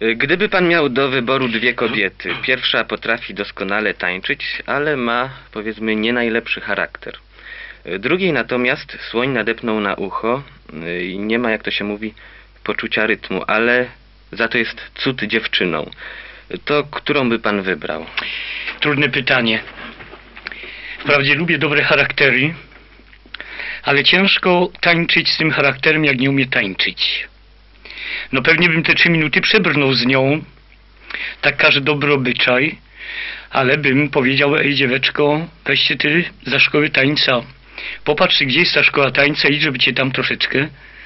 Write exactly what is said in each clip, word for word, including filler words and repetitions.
Gdyby pan miał do wyboru dwie kobiety, pierwsza potrafi doskonale tańczyć, ale ma, powiedzmy, nie najlepszy charakter. Drugiej natomiast słoń nadepnął na ucho i nie ma, jak to się mówi, poczucia rytmu, ale za to jest cud dziewczyną. To którą by pan wybrał? Trudne pytanie. Wprawdzie lubię dobre charaktery, ale ciężko tańczyć z tym charakterem, jak nie umie tańczyć. No pewnie bym te trzy minuty przebrnął z nią, tak każe dobry obyczaj, ale bym powiedział: ej dzieweczko, weźcie ty za szkoły tańca. Popatrz, gdzie jest ta szkoła tańca i żeby cię tam troszeczkę.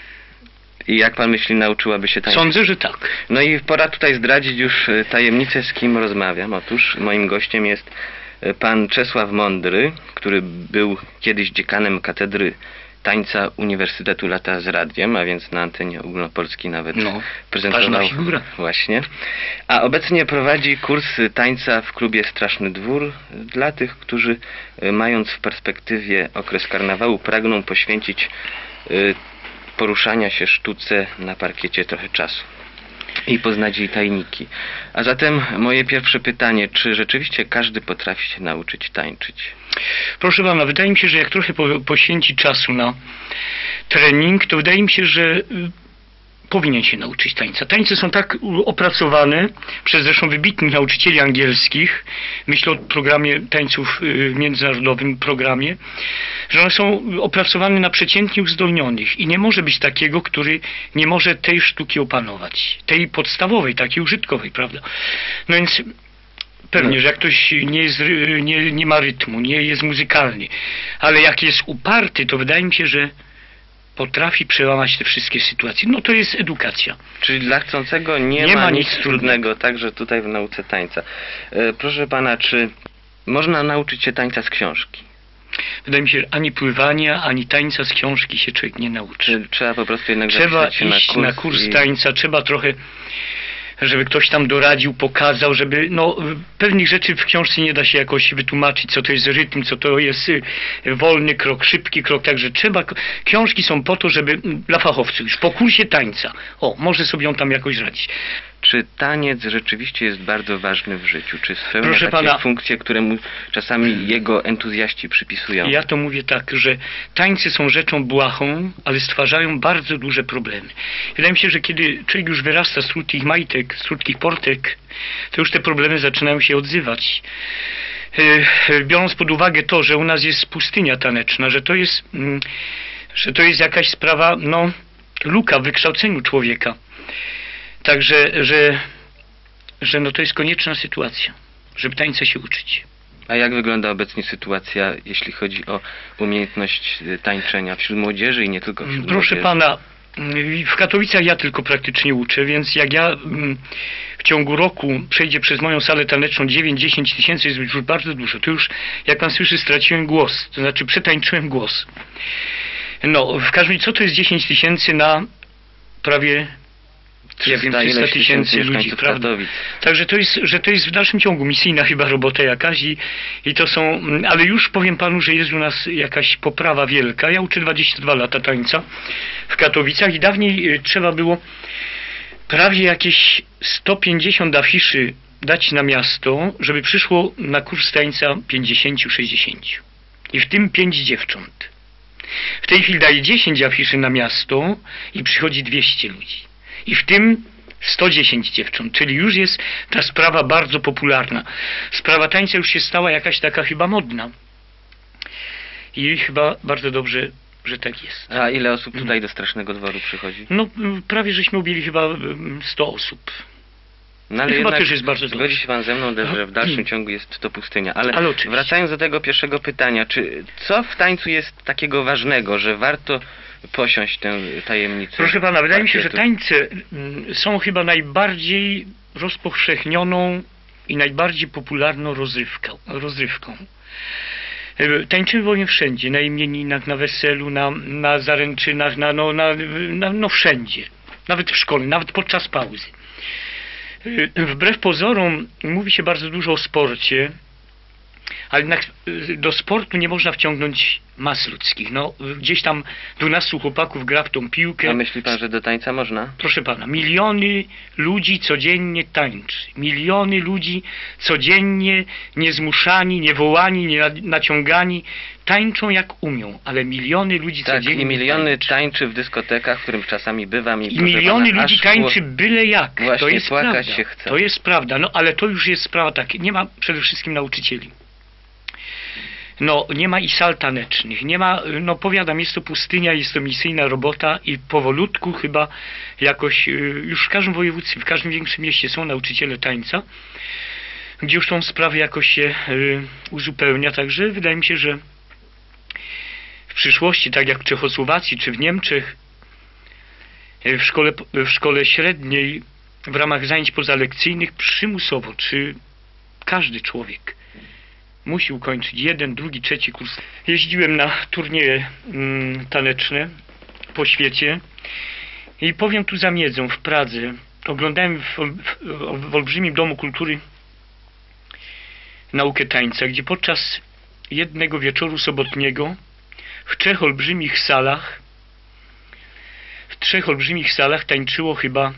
I jak pan myśli, nauczyłaby się tańczyć? Sądzę, że tak. No i pora tutaj zdradzić już tajemnicę, z kim rozmawiam. Otóż moim gościem jest pan Czesław Mądry, który był kiedyś dziekanem katedry tańca Uniwersytetu Lata z Radiem, a więc na antenie ogólnopolskiej nawet no, prezentował właśnie. A obecnie prowadzi kursy tańca w klubie Straszny Dwór dla tych, którzy mając w perspektywie okres karnawału pragną poświęcić y, poruszania się sztuce na parkiecie trochę czasu i poznać jej tajniki. A zatem moje pierwsze pytanie, czy rzeczywiście każdy potrafi się nauczyć tańczyć? Proszę pana, wydaje mi się, że jak trochę po, poświęci czasu na trening, to wydaje mi się, że y, powinien się nauczyć tańca. Tańce są tak opracowane przez zresztą wybitnych nauczycieli angielskich, myślę o programie tańców y, międzynarodowym programie, że one są opracowane na przeciętnie uzdolnionych i nie może być takiego, który nie może tej sztuki opanować, tej podstawowej, takiej użytkowej, prawda? No więc pewnie, że jak ktoś nie, jest, nie, nie ma rytmu, nie jest muzykalny, ale jak jest uparty, to wydaje mi się, że potrafi przełamać te wszystkie sytuacje. No to jest edukacja. Czyli dla chcącego nie, nie ma, ma nic nic trudnego, trudnego, także tutaj w nauce tańca. E, proszę pana, czy można nauczyć się tańca z książki? Wydaje mi się, że ani pływania, ani tańca z książki się człowiek nie nauczy. Czy trzeba po prostu jednak Trzeba zapisać się iść na kurs, na kurs i... tańca, trzeba trochę, żeby ktoś tam doradził, pokazał, żeby, no, pewnych rzeczy w książce nie da się jakoś wytłumaczyć, co to jest rytm, co to jest wolny krok, szybki krok, także trzeba, książki są po to, żeby, dla fachowców już, po kursie tańca, o, może sobie on tam jakoś radzić. Czy taniec rzeczywiście jest bardzo ważny w życiu? Czy spełnia Proszę takie pana, funkcje, które mu czasami jego entuzjaści przypisują? Ja to mówię tak, że tańce są rzeczą błahą, ale stwarzają bardzo duże problemy. Wydaje mi się, że kiedy człowiek już wyrasta z krótkich majtek, z krótkich portek, to już te problemy zaczynają się odzywać. Biorąc pod uwagę to, że u nas jest pustynia taneczna, że to jest, że to jest jakaś sprawa, no, luka w wykształceniu człowieka. Także, że, że no to jest konieczna sytuacja, żeby tańca się uczyć. A jak wygląda obecnie sytuacja, jeśli chodzi o umiejętność tańczenia wśród młodzieży i nie tylko wśród Proszę młodzieży? pana, w Katowicach ja tylko praktycznie uczę, więc jak ja w ciągu roku przejdzie przez moją salę taneczną dziewięć dziesięć tysięcy, jest już bardzo dużo. To już, jak pan słyszy, straciłem głos, to znaczy przetańczyłem głos. No, w każdym razie, co to jest dziesięć tysięcy na prawie... Ja wiem, trzysta tysięcy ludzi, prawda? Także to jest, że to jest w dalszym ciągu misyjna chyba robota jakaś i, i to są, ale już powiem panu, że jest u nas jakaś poprawa wielka. Ja uczę dwadzieścia dwa lata tańca w Katowicach i dawniej trzeba było prawie jakieś sto pięćdziesiąt afiszy dać na miasto, żeby przyszło na kurs tańca pięćdziesiąt sześćdziesiąt. I w tym pięć dziewcząt. W tej chwili daje dziesięć afiszy na miasto i przychodzi dwieście ludzi. I w tym sto dziesięć dziewcząt, czyli już jest ta sprawa bardzo popularna. Sprawa tańca już się stała jakaś taka chyba modna. I chyba bardzo dobrze, że tak jest. A ile osób tutaj do Strasznego Dworu przychodzi? No prawie żeśmy ubili chyba sto osób. No ale chyba też jest bardzo zgodzi się pan ze mną, że w dalszym ciągu jest to pustynia. Ale, ale wracając do tego pierwszego pytania, czy co w tańcu jest takiego ważnego, że warto posiąść tę tajemnicę? Proszę pana, wydaje mi się, że parkietu? tańce są chyba najbardziej rozpowszechnioną i najbardziej popularną rozrywką. rozrywką. Tańczymy wolnie wszędzie, na imieninach, na weselu, na, na zaręczynach, na, no, na, na, no wszędzie. Nawet w szkole, nawet podczas pauzy. Wbrew pozorom mówi się bardzo dużo o sporcie, Ale jednak y, do sportu nie można wciągnąć mas ludzkich. No, y, gdzieś tam dwunastu chłopaków gra w tą piłkę. A myśli pan, że do tańca można? Proszę pana, miliony ludzi codziennie tańczy. Miliony ludzi codziennie niezmuszani, niewołani, nie naciągani, tańczą jak umią, ale miliony ludzi Tak, codziennie i miliony tańczy. tańczy w dyskotekach, w którym czasami bywam. I, I proszę miliony pana, ludzi aż tańczy było- byle jak. Właśnie To jest płakać prawda. się chce. To jest prawda, no ale to już jest sprawa taka. Nie ma przede wszystkim nauczycieli. No, nie ma i sal tanecznych, nie ma, no powiadam, jest to pustynia, jest to misyjna robota i powolutku chyba jakoś, y, już w każdym województwie, w każdym większym mieście są nauczyciele tańca, gdzie już tą sprawę jakoś się y, uzupełnia, także wydaje mi się, że w przyszłości, tak jak w Czechosłowacji czy w Niemczech, y, w szkole, w szkole średniej, w ramach zajęć pozalekcyjnych przymusowo, czy każdy człowiek musi ukończyć jeden, drugi, trzeci kurs. Jeździłem na turnieje mm, taneczne po świecie i powiem tu za miedzą, w Pradze oglądałem w, w, w olbrzymim Domu Kultury naukę tańca, gdzie podczas jednego wieczoru sobotniego w trzech olbrzymich salach w trzech olbrzymich salach tańczyło chyba,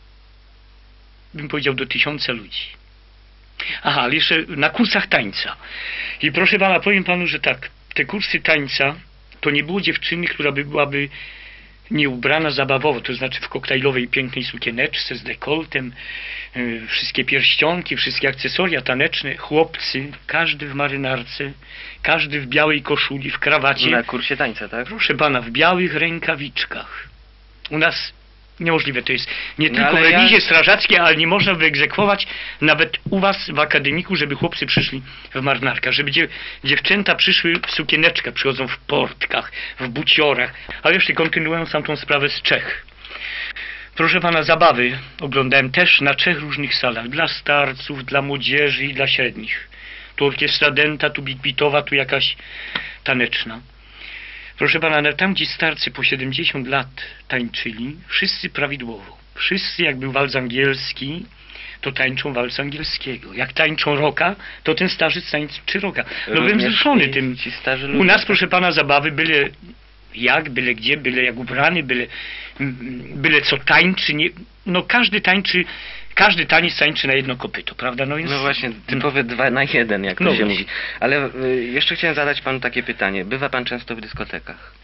bym powiedział, do tysiąca ludzi. Aha, ale jeszcze na kursach tańca. I proszę pana, powiem panu, że tak, te kursy tańca, to nie było dziewczyny, która by byłaby nie ubrana zabawowo, to znaczy w koktajlowej pięknej sukieneczce z dekoltem, yy, wszystkie pierścionki, wszystkie akcesoria taneczne, chłopcy, każdy w marynarce, każdy w białej koszuli, w krawacie. Na kursie tańca, tak? Proszę pana, w białych rękawiczkach. U nas niemożliwe to jest. Nie No, tylko w ale ja- remizie strażackiej, ale nie można wyegzekwować nawet u was w akademiku, żeby chłopcy przyszli w marynarkach, żeby dziew dziewczęta przyszły w sukieneczkach, przychodzą w portkach, w buciorach. Ale jeszcze kontynuując tamtą sprawę z Czech. Proszę pana, zabawy oglądałem też na trzech różnych salach. Dla starców, dla młodzieży i dla średnich. Tu orkiestra dęta, tu big-beatowa, tu jakaś taneczna. Proszę pana, ale tam gdzie starcy po siedemdziesiąt lat tańczyli, wszyscy prawidłowo. Wszyscy, jak był walc angielski, to tańczą walc angielskiego. Jak tańczą rocka, to ten starzec tańczy rocka. No byłem Również wzruszony ci- tym. ci starzy U ludzie, nas, tak. proszę pana, zabawy byle jak, byle gdzie, byle jak ubrany, byle, byle co tańczy. Nie, no każdy tańczy, każdy taniec tańczy na jedno kopyto, prawda? No, więc, No właśnie, typowe dwa na jeden, jak to No się właśnie. mówi. Ale y, jeszcze chciałem zadać panu takie pytanie. Bywa pan często w dyskotekach?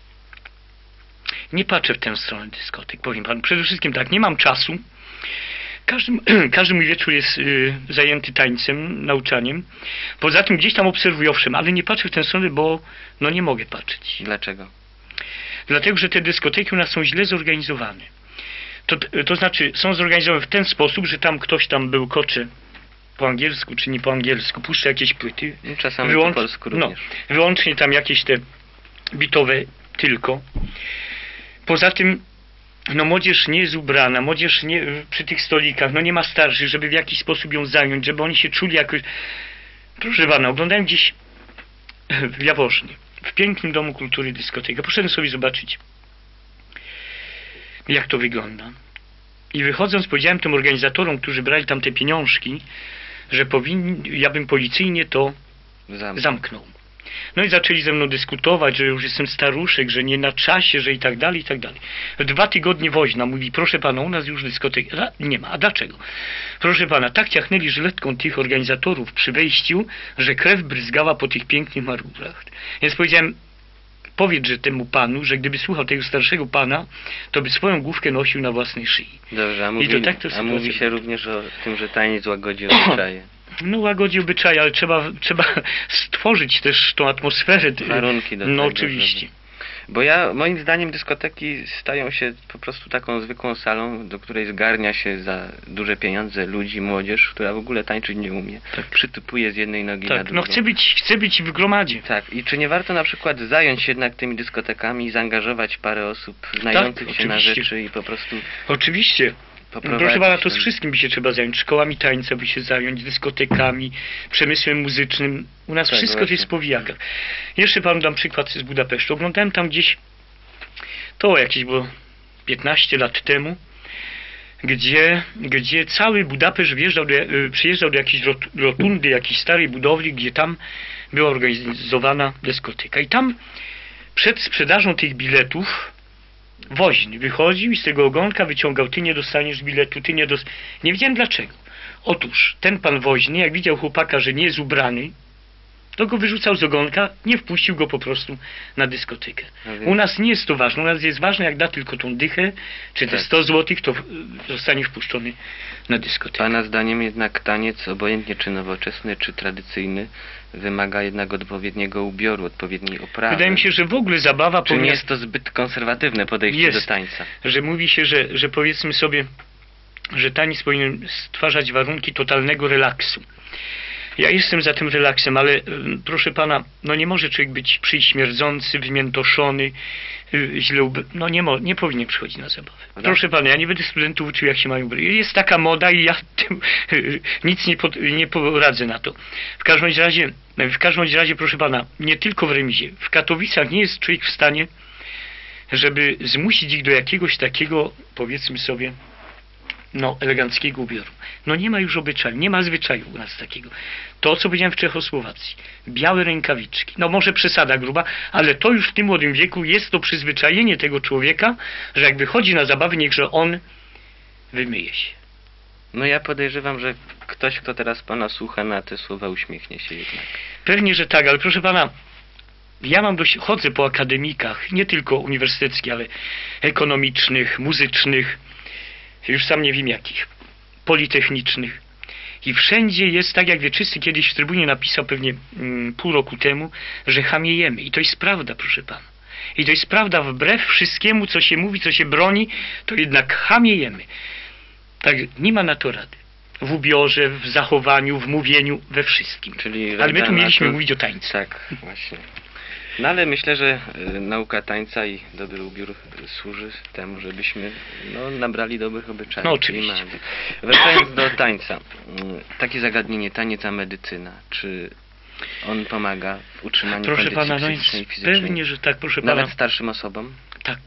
Nie patrzę w tę stronę dyskotek, powiem panu. Przede wszystkim tak, nie mam czasu. Każdy, każdy mój wieczór jest y, zajęty tańcem, nauczaniem. Poza tym gdzieś tam obserwuję, owszem, ale nie patrzę w tę stronę, bo no nie mogę patrzeć. Dlaczego? Dlatego, że te dyskoteki u nas są źle zorganizowane. To, to znaczy, są zorganizowane w ten sposób, że tam ktoś tam był kocze po angielsku, czy nie po angielsku, puszcza jakieś płyty. No, czasami Wyłącz- po polsku no, również. wyłącznie tam jakieś te bitowe tylko. Poza tym, no młodzież nie jest ubrana, młodzież nie, przy tych stolikach, no nie ma starszych, żeby w jakiś sposób ją zająć, żeby oni się czuli jakoś... Proszę pana, oglądałem gdzieś w Jaworznie, w pięknym Domu Kultury dyskotekę. Poszedłem sobie zobaczyć, jak to wygląda. I wychodząc, powiedziałem tym organizatorom, którzy brali tam te pieniążki, że powinni, ja bym policyjnie to Zam. zamknął. No i zaczęli ze mną dyskutować, że już jestem staruszek, że nie na czasie, że i tak dalej, i tak dalej. Dwa tygodnie woźna mówi, proszę pana, u nas już dyskotek a, nie ma. A dlaczego? Proszę pana, tak ciachnęli żyletką tych organizatorów przy wejściu, że krew bryzgała po tych pięknych marudzach. Więc powiedziałem, powiedz, że temu panu, że gdyby słuchał tego starszego pana, to by swoją główkę nosił na własnej szyi. Dobrze, a I mówi, to tak to a sytuacja mówi się wygląda. również o tym, że taniec łagodzi obyczaje. No łagodzi obyczaje, ale trzeba, trzeba stworzyć też tą atmosferę. Warunki do No tego, oczywiście. żeby- Bo ja, moim zdaniem dyskoteki stają się po prostu taką zwykłą salą, do której zgarnia się za duże pieniądze ludzi, młodzież, która w ogóle tańczyć nie umie. Tak. Przytupuje z jednej nogi na Tak, drugą. no chcę być, chcę być w gromadzie. Tak, i czy nie warto na przykład zająć się jednak tymi dyskotekami i zaangażować parę osób znających się na oczywiście. rzeczy i po prostu Oczywiście. poprowadzić... Proszę pana, to z tam- wszystkim by się trzeba zająć. Szkołami tańca by się zająć, dyskotekami, przemysłem muzycznym. U nas Tak, wszystko to właśnie. jest po wijakach. Jeszcze panu dam przykład z Budapesztu. Oglądałem tam gdzieś, to jakieś było piętnaście lat temu, gdzie, gdzie cały Budapeszt wjeżdżał do, y, przyjeżdżał do jakiejś rot- rotundy, jakiejś starej budowli, gdzie tam była organizowana dyskoteka. I tam przed sprzedażą tych biletów woźny wychodził i z tego ogonka wyciągał: ty nie dostaniesz biletu, ty nie dostaniesz. Nie wiedziałem dlaczego. Otóż ten pan woźny, jak widział chłopaka, że nie jest ubrany, to go wyrzucał z ogonka, nie wpuścił go po prostu na dyskotekę. U nas nie jest to ważne. U nas jest ważne, jak da tylko tą dychę, czy te Tak. sto złotych, to zostanie wpuszczony na dyskotekę. Pana zdaniem jednak taniec, obojętnie czy nowoczesny, czy tradycyjny, wymaga jednak odpowiedniego ubioru, odpowiedniej oprawy. Wydaje mi się, że w ogóle zabawa Czy nie powinna... jest to zbyt konserwatywne podejście Jest. do tańca? Że mówi się, że, że powiedzmy sobie, że taniec powinien stwarzać warunki totalnego relaksu. Ja jestem za tym relaksem, ale y, proszę pana, no nie może człowiek być przyśmierdzący, wymiętoszony, y, źle ub... No nie, mo... nie powinien przychodzić na zabawę. No. Proszę pana, ja nie będę studentów uczył, jak się mają ubrać. Jest taka moda i ja tym, y, nic nie, pod... nie poradzę na to. W każdym razie, w każdym razie, proszę pana, nie tylko w remizie. W Katowicach nie jest człowiek w stanie, żeby zmusić ich do jakiegoś takiego, powiedzmy sobie, no, eleganckiego ubioru. No nie ma już obyczaju, nie ma zwyczaju u nas takiego. To, co powiedziałem w Czechosłowacji. Białe rękawiczki. No może przesada gruba, ale to już w tym młodym wieku jest to przyzwyczajenie tego człowieka, że jak wychodzi na zabawy, niechże on wymyje się. No ja podejrzewam, że ktoś, kto teraz pana słucha, na te słowa uśmiechnie się jednak. Pewnie, że tak, ale proszę pana, ja mam dość, chodzę po akademikach, nie tylko uniwersyteckich, ale ekonomicznych, muzycznych, już sam nie wiem jakich, politechnicznych. I wszędzie jest tak, jak Wieczysty kiedyś w Trybunie napisał pewnie mm, pół roku temu, że chamiejemy. I to jest prawda, proszę pana. I to jest prawda, wbrew wszystkiemu, co się mówi, co się broni, to jednak chamiejemy. Tak, nie ma na to rady. W ubiorze, w zachowaniu, w mówieniu, we wszystkim. Czyli ale my tu mieliśmy to... mówić o tańcu. Tak, właśnie. No ale myślę, że y, nauka tańca i dobry ubiór służy temu, żebyśmy no, nabrali dobrych obyczajów. No oczywiście. Mamy. Wracając do tańca. Y, takie zagadnienie, taniec a medycyna. Czy on pomaga w utrzymaniu Proszę kondycji pana, no psychicznej i więc fizycznej? pewnie, że tak, proszę Nawet pana. starszym osobom? Tak.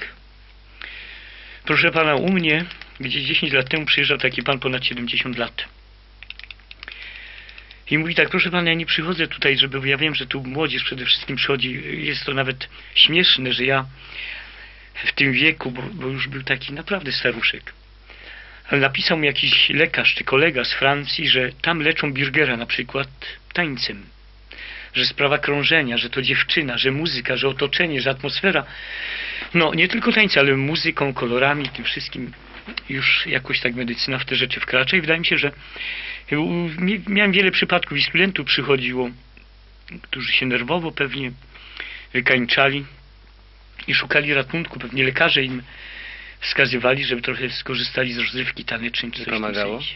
Proszę pana, u mnie gdzieś dziesięć lat temu przyjeżdżał taki pan ponad siedemdziesiąt lat. I mówi tak: proszę pana, ja nie przychodzę tutaj, żeby, ja wiem, że tu młodzież przede wszystkim przychodzi, jest to nawet śmieszne, że ja w tym wieku, bo, bo już był taki naprawdę staruszek, ale napisał mi jakiś lekarz czy kolega z Francji, że tam leczą Bürgera na przykład tańcem, że sprawa krążenia, że to dziewczyna, że muzyka, że otoczenie, że atmosfera, no nie tylko tańce, ale muzyką, kolorami, tym wszystkim już jakoś tak medycyna w te rzeczy wkracza i wydaje mi się, że miałem wiele przypadków i studentów przychodziło, którzy się nerwowo pewnie wykańczali i szukali ratunku. Pewnie lekarze im wskazywali, żeby trochę skorzystali z rozrywki tanecznej. Czy coś w tym pomagało? sensie.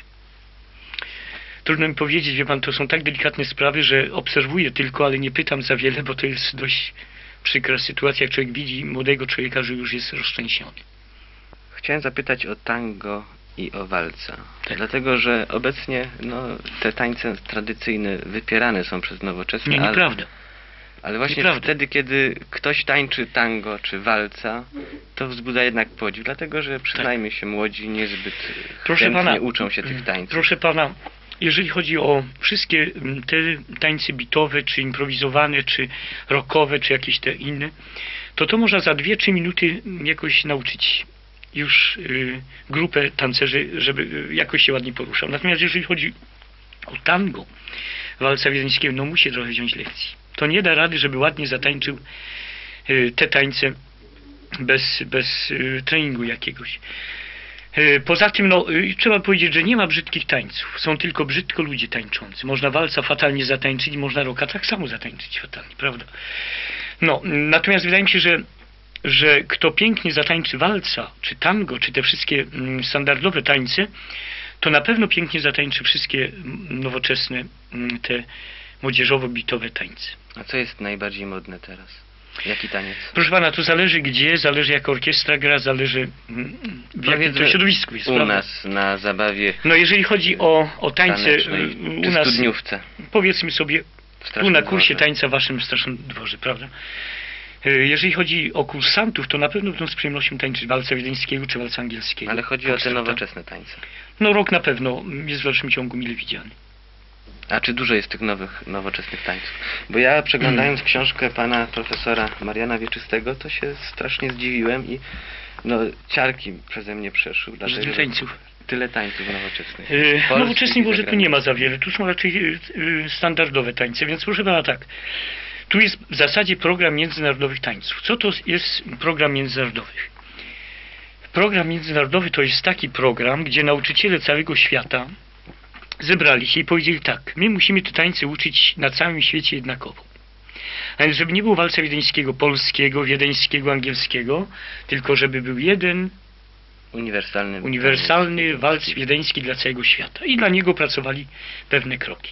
Trudno mi powiedzieć, wie pan, to są tak delikatne sprawy, że obserwuję tylko, ale nie pytam za wiele, bo to jest dość przykra sytuacja, jak człowiek widzi młodego człowieka, że już jest rozszczęśniony. Chciałem zapytać o tango i o walca. Tak. Dlatego, że obecnie no, te tańce tradycyjne wypierane są przez nowoczesne. Nie, ale, nieprawda. ale właśnie Nieprawda. wtedy, kiedy ktoś tańczy tango czy walca, to wzbudza jednak podziw. Dlatego, że przyznajmy się, młodzi niezbyt Proszę chętnie pana, uczą się tych tańców. Proszę pana, jeżeli chodzi o wszystkie mm, te tańce bitowe, czy improwizowane, czy rockowe, czy jakieś te inne, to to można za dwie, trzy minuty jakoś nauczyć już y, grupę tancerzy, żeby y, jakoś się ładnie poruszał. Natomiast jeżeli chodzi o tango walca wiedeńskiego, no musi trochę wziąć lekcji. To nie da rady, żeby ładnie zatańczył y, te tańce bez, bez y, treningu jakiegoś. Y, poza tym, no, y, trzeba powiedzieć, że nie ma brzydkich tańców. Są tylko brzydko ludzie tańczący. Można walca fatalnie zatańczyć i można rocka tak samo zatańczyć fatalnie, prawda? No, natomiast wydaje mi się, że że kto pięknie zatańczy walca, czy tango, czy te wszystkie mm, standardowe tańce, to na pewno pięknie zatańczy wszystkie mm, nowoczesne, mm, te młodzieżowo-bitowe tańce. A co jest najbardziej modne teraz? Jaki taniec? Proszę pana, to zależy gdzie, zależy jak orkiestra gra, zależy mm, w jakim to środowisku jest. U prawda? nas na zabawie No jeżeli chodzi o, o tańce tanecznej, y, czy u nas, studniówce. powiedzmy sobie, W tu Strasznym na kursie Dworze. tańca w waszym Strasznym Dworze, prawda? Jeżeli chodzi o kursantów, to na pewno będą z przyjemnością tańczyć walca wiedeńskiego czy walca angielskiego. Ale chodzi o te Foxtrota. nowoczesne tańce. No rok na pewno jest w dalszym ciągu mile widziany. A czy dużo jest tych nowych, nowoczesnych tańców? Bo ja przeglądając Mm. książkę pana profesora Mariana Wieczystego, to się strasznie zdziwiłem i no, ciarki przeze mnie przeszły. Że dlatego, tyle że tańców. Tyle tańców nowoczesnych. Yy, Polskich nowoczesnych i może tu zagranicznych. nie ma za wiele, tu są raczej yy, yy, standardowe tańce, więc proszę pana tak, tu jest w zasadzie program międzynarodowych tańców. Co to jest program międzynarodowych? Program międzynarodowy to jest taki program, gdzie nauczyciele całego świata zebrali się i powiedzieli tak, my musimy te tańce uczyć na całym świecie jednakowo. A więc żeby nie było walca wiedeńskiego, polskiego, wiedeńskiego, angielskiego, tylko żeby był jeden Uniwersalny. uniwersalny walc wiedeński dla całego świata. I dla niego pracowali pewne kroki.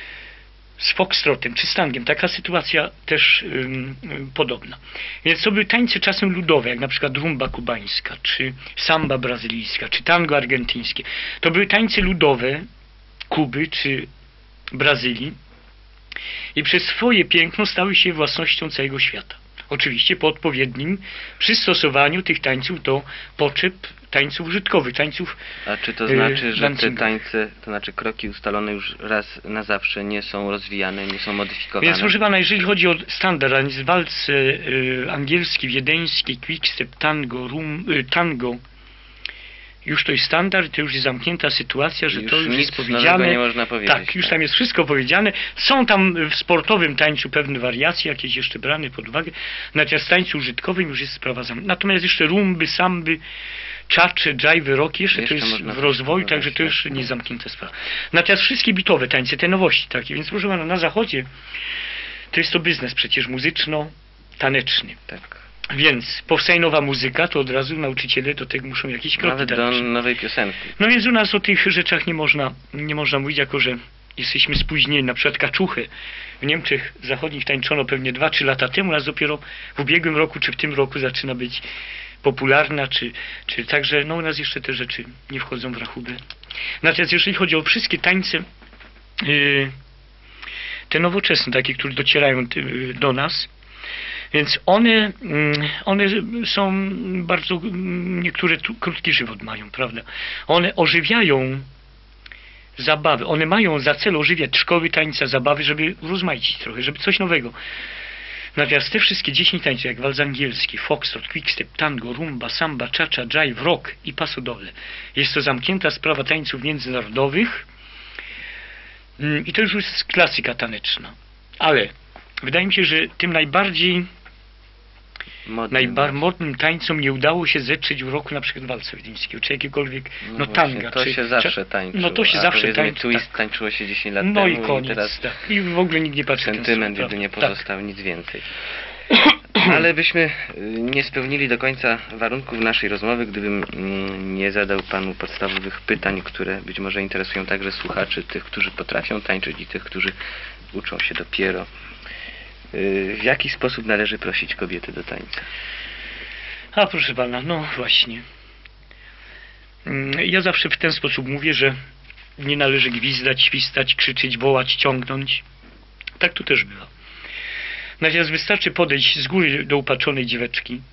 Z foxtrotem czy stangiem taka sytuacja też ym, ym, podobna. Więc to były tańce czasem ludowe, jak na przykład rumba kubańska, czy samba brazylijska, czy tango argentyńskie. To były tańce ludowe Kuby czy Brazylii i przez swoje piękno stały się własnością całego świata. Oczywiście po odpowiednim przystosowaniu tych tańców do potrzeb tańców użytkowych, tańców A czy to yy, znaczy, że te dancingowych. tańce, to znaczy kroki ustalone już raz na zawsze nie są rozwijane, nie są modyfikowane? Więc proszę pana, jeżeli chodzi o standard, a więc walc y, angielski, wiedeński, quickstep, tango, rum, y, tango, już to jest standard, to już jest zamknięta sytuacja, że Już to już nic jest nowego powiedziane. nie można powiedzieć, Tak, już tak. tam jest wszystko powiedziane. Są tam w sportowym tańcu pewne wariacje, jakieś jeszcze brane pod uwagę. Natomiast w tańcu użytkowym już jest sprawa zamknięta. Natomiast jeszcze rumby, samby, czacze, dżajwy, rock, jeszcze, Jeszcze to jest można w rozwoju, próbować, także to już tak. nie zamknięta sprawa. Natomiast wszystkie bitowe tańce, te nowości takie, więc proszę pana, na zachodzie to jest to biznes przecież muzyczno-taneczny. Tak. Więc powstaje nowa muzyka, to od razu nauczyciele do tego muszą jakieś kroki Nawet do dać. nowej piosenki. No więc u nas o tych rzeczach nie można, nie można mówić, jako że jesteśmy spóźnieni. Na przykład kaczuchę w Niemczech Zachodnich tańczono pewnie dwa trzy lata temu, u nas dopiero w ubiegłym roku czy w tym roku zaczyna być popularna, czy, czy także, no u nas jeszcze te rzeczy nie wchodzą w rachubę. Natomiast jeżeli chodzi o wszystkie tańce, yy, te nowoczesne, takie, które docierają yy, do nas, więc one, mm, one są bardzo, mm, niektóre tu, krótki żywot mają, prawda? One ożywiają zabawy, one mają za cel ożywiać szkoły tańca, zabawy, żeby urozmaicić trochę, żeby coś nowego. Natomiast te wszystkie dziesięć tańców, jak walc angielski, foxtrot, quickstep, tango, rumba, samba, cha-cha, jive, rock i paso doble. Jest to zamknięta sprawa tańców międzynarodowych mm, i to już jest klasyka taneczna. Ale wydaje mi się, że tym najbardziej Modny. najbardziej modnym tańcom nie udało się zetrzeć w roku na przykład walca wiedeńskiego, czy jakiegokolwiek, no, No właśnie, tanga. to czy, się zawsze tańczyło. No to się a zawsze powiedzmy, tańczy. twist Tak. tańczyło się dziesięć lat No i temu koniec. i teraz tak. I w ogóle nikt nie patrzy w ten sentyment sposób, jedynie prawda? pozostał, nic więcej. Ale byśmy y, nie spełnili do końca warunków naszej rozmowy, gdybym mm, nie zadał panu podstawowych pytań, które być może interesują także słuchaczy, tych, którzy potrafią tańczyć i tych, którzy uczą się dopiero. Y, W jaki sposób należy prosić kobiety do tańca? A proszę pana, no właśnie. Mm, Ja zawsze w ten sposób mówię, że nie należy gwizdać, świstać, krzyczeć, wołać, ciągnąć. Tak tu też bywa. Natomiast wystarczy podejść z góry do upatrzonej dzieweczki,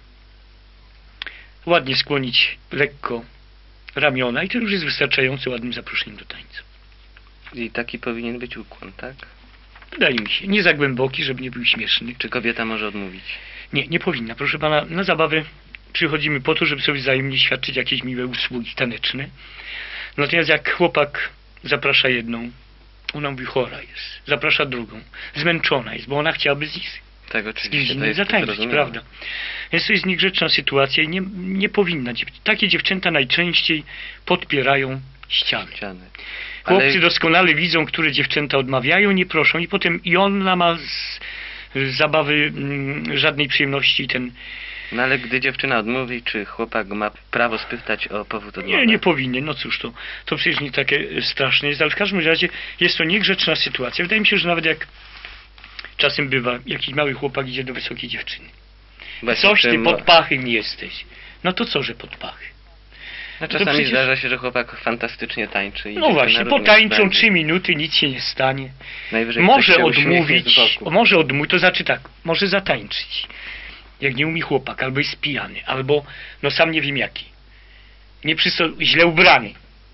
ładnie skłonić lekko ramiona i to już jest wystarczająco ładnym zaproszeniem do tańca. I taki powinien być ukłon, tak? Wydaje mi się. Nie za głęboki, żeby nie był śmieszny. Czy kobieta może odmówić? Nie, nie powinna. Proszę pana, na zabawę przychodzimy po to, żeby sobie wzajemnie świadczyć jakieś miłe usługi taneczne. Natomiast jak chłopak zaprasza jedną, ona mówi chora jest, zaprasza drugą, zmęczona jest, bo ona chciałaby z, z Tak, kimś oczywiście. To innym jest zatańczyć, zrozumiałe. prawda? Więc to jest niegrzeczna sytuacja i nie, nie powinna. Takie dziewczęta najczęściej podpierają ściany. Ściany. Chłopcy Ale- doskonale widzą, które dziewczęta odmawiają, nie proszą i potem i ona ma z, z zabawy mm, żadnej przyjemności i ten No ale gdy dziewczyna odmówi, czy chłopak ma prawo spytać o powód odmowy? nie, nie powinien, no cóż to, to przecież nie takie straszne jest, ale w każdym razie jest to niegrzeczna sytuacja. Wydaje mi się, że nawet jak czasem bywa, jakiś mały chłopak idzie do wysokiej dziewczyny. Właśnie Coś ty tym- pod pachy mi jesteś. No to co, że pod pachy? No, to czasami przecież- zdarza się, że chłopak fantastycznie tańczy. I No dziewczyna właśnie, również potańczą będzie. trzy minuty, nic się nie stanie. Najwyżej ktoś Może się uśmiechnie odmówić, z boku. może odmówić, to znaczy tak, może zatańczyć. Jak nie umie chłopak, albo jest pijany, albo no sam nie wiem jaki. Nie przysto- źle ubrany.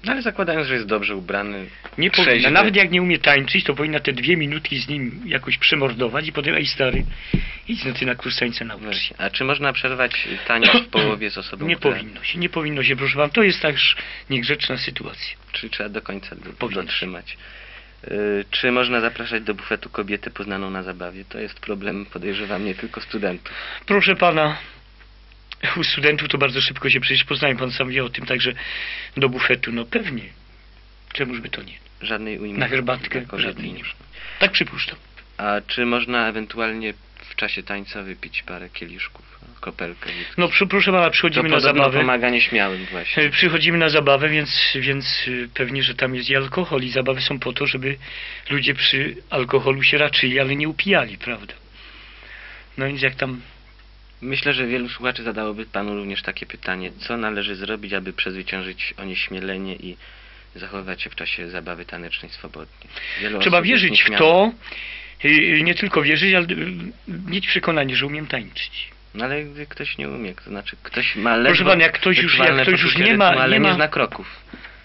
No ale zakładając, że jest dobrze ubrany, Nie powinna. trzeźwy. Nawet jak nie umie tańczyć, to powinna te dwie minutki z nim jakoś przemordować i potem, ej stary, idź no ty na kurs tańca naucz się. Właśnie. A czy można przerwać taniec w połowie z osobą, Nie która... powinno się, nie powinno się, proszę pan. To jest też niegrzeczna sytuacja. Czyli trzeba do końca do, Powinno się. dotrzymać. Y, czy można zapraszać do bufetu kobietę poznaną na zabawie? To jest problem, podejrzewam, nie tylko studentów. Proszę pana, u studentów to bardzo szybko się przecież poznają, pan sam wie o tym, także do bufetu, no pewnie. Czemuż by to nie? Żadnej ujmy. Na herbatkę dla kobiety żadnej nie nie. ma. Tak przypuszczam. A czy można ewentualnie w czasie tańca wypić parę kieliszków, kopelkę? No przy, proszę pana, To przychodzimy na podobno zabawę. pomaga nieśmiałym właśnie. E, Przychodzimy na zabawę, więc, więc y, pewnie, że tam jest i alkohol i zabawy są po to, żeby ludzie przy alkoholu się raczyli, ale nie upijali, prawda? No więc jak tam... Myślę, że wielu słuchaczy zadałoby panu również takie pytanie, co należy zrobić, aby przezwyciężyć onieśmielenie i zachowywać się w czasie zabawy tanecznej swobodnie. Wielu Trzeba osób jest wierzyć w nieśmiałych. to, y, nie tylko wierzyć, ale y, mieć przekonanie, że umiem tańczyć. No ale gdy ktoś nie umie, to znaczy ktoś ma ledwo Proszę pana, jak ktoś już- wyczuwalne jak ktoś już poczucie nie ma- rytmu, ale nie nie ma- zna kroków.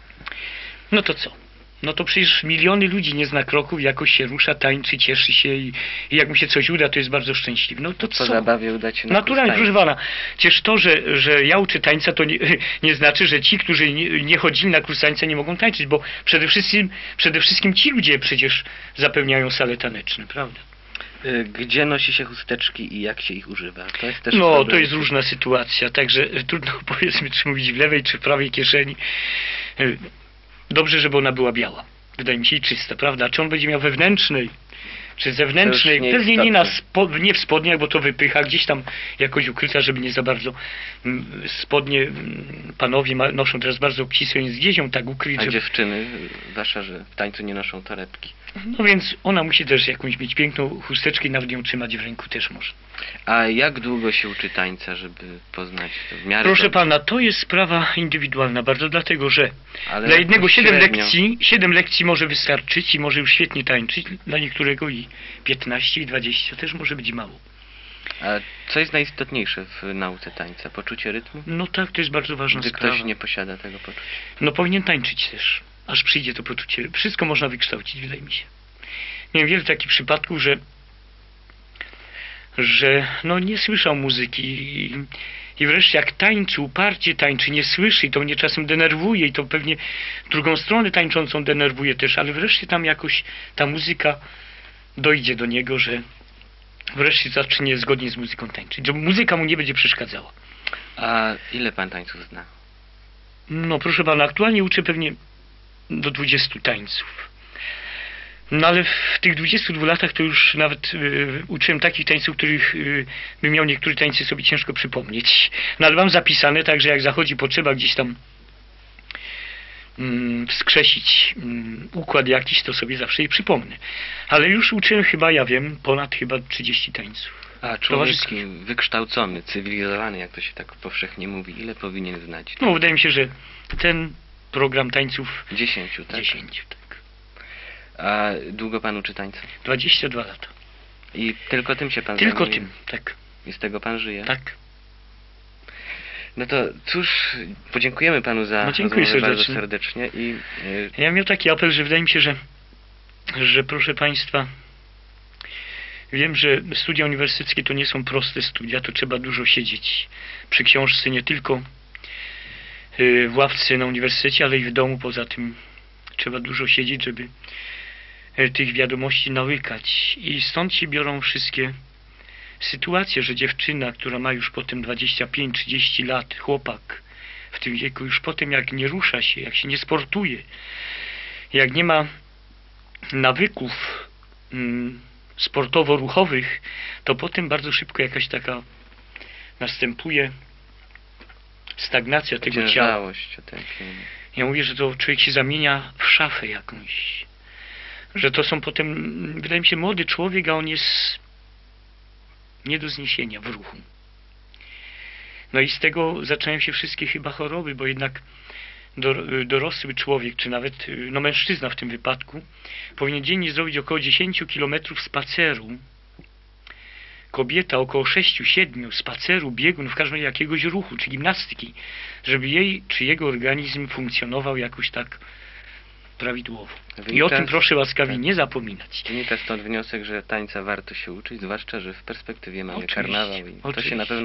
No to co? No to przecież miliony ludzi nie zna kroków, jakoś się rusza, tańczy, cieszy się i, i jak mu się coś uda, to jest bardzo szczęśliwy. No to Po co? zabawie uda się na Naturalnie, kurs proszę pana. Przecież to, że, że ja uczę tańca, to nie, nie znaczy, że ci, którzy nie, nie chodzili na kurs tańca, nie mogą tańczyć, bo przede wszystkim, przede wszystkim ci ludzie przecież zapełniają sale taneczne, prawda? Y, Gdzie nosi się chusteczki i jak się ich używa? To jest też No, problem. to jest różna sytuacja, także e, trudno powiedzmy, czy mówić w lewej, czy w prawej kieszeni. E, Dobrze, żeby ona była biała. Wydaje mi się i czysta, prawda? Czy on będzie miał wewnętrznej, czy zewnętrznej? To już Pewnie nie, na nieistotne. spo, nie w spodniach, bo to wypycha, gdzieś tam jakoś ukryta, żeby nie za bardzo mm, spodnie mm, panowie ma, noszą teraz bardzo obcisłe, więc gdzieś ją tak ukryć, A żeby... dziewczyny, zwłaszcza, że w tańcu nie noszą torebki. No więc ona musi też jakąś mieć piękną chusteczkę i nawet ją trzymać w ręku też może. A jak długo się uczy tańca, żeby poznać to w miarę Proszę dobrze? pana, to jest sprawa indywidualna bardzo, dlatego że Ale dla jednego jakoś siedem średnio. lekcji, siedem lekcji może wystarczyć i może już świetnie tańczyć, dla niektórego i piętnaście i dwadzieścia też może być mało. A co jest najistotniejsze w nauce tańca? Poczucie rytmu? No tak, to jest bardzo ważna Gdy sprawa. ktoś nie posiada tego poczucia. No powinien tańczyć też, aż przyjdzie to poczucie. Wszystko można wykształcić, wydaje mi się. Miałem wiele takich przypadków, że że no nie słyszał muzyki i, i wreszcie jak tańczy, uparcie tańczy, nie słyszy i to mnie czasem denerwuje i to pewnie drugą stronę tańczącą denerwuje też, ale wreszcie tam jakoś ta muzyka dojdzie do niego, że wreszcie zacznie zgodnie z muzyką tańczyć, że muzyka mu nie będzie przeszkadzała. A ile pan tańców zna? No proszę pana, aktualnie uczę pewnie do dwudziestu tańców. No ale w tych dwudziestu dwóch latach to już nawet y, uczyłem takich tańców, których y, bym miał niektóre tańce sobie ciężko przypomnieć. No ale mam zapisane, także jak zachodzi potrzeba gdzieś tam mm, wskrzesić mm, układ jakiś, to sobie zawsze jej przypomnę. Ale już uczyłem chyba, ja wiem, ponad chyba trzydziestu tańców. A człowiek Towarzyskich. wykształcony, cywilizowany, jak to się tak powszechnie mówi, ile powinien znać? No wydaje mi się, że ten program tańców Dziesięciu, tak? dziesięciu, tak. A długo pan uczy tańca? dwadzieścia dwa lata. I tylko tym się pan Tylko zajmuje? tym, tak, I z tego pan żyje? tak. No to cóż, podziękujemy panu za No, dziękuję rozmowę bardzo serdecznie. serdecznie i y, Ja miał taki apel, że wydaje mi się, że, że proszę państwa, wiem, że studia uniwersyteckie to nie są proste studia, to trzeba dużo siedzieć przy książce, nie tylko y, w ławce na uniwersytecie, ale i w domu. Poza tym trzeba dużo siedzieć, żeby y, tych wiadomości nałykać. I stąd się biorą wszystkie sytuacje, że dziewczyna, która ma już potem dwadzieścia pięć trzydzieści lat, chłopak w tym wieku, już potem jak nie rusza się, jak się nie sportuje, jak nie ma nawyków mm, sportowo-ruchowych, to potem bardzo szybko jakaś taka następuje stagnacja tego ciała. ociężałość, otępienie. Ja mówię, że to człowiek się zamienia w szafę jakąś. Że to są potem, wydaje mi się, młody człowiek, a on jest nie do zniesienia w ruchu. No i z tego zaczynają się wszystkie chyba choroby, bo jednak dor- dorosły człowiek, czy nawet no mężczyzna w tym wypadku, powinien dziennie zrobić około dziesięć kilometrów spaceru kobieta około sześciu, siedmiu, spaceru, biegu, no w każdym razie jakiegoś ruchu, czy gimnastyki, żeby jej czy jego organizm funkcjonował jakoś tak prawidłowo. I Wynika o tym z- proszę łaskawie tak. nie zapominać. Wynika stąd wniosek, że tańca warto się uczyć, zwłaszcza, że w perspektywie mamy Oczywiście, karnawał i to się oczywiście. na pewno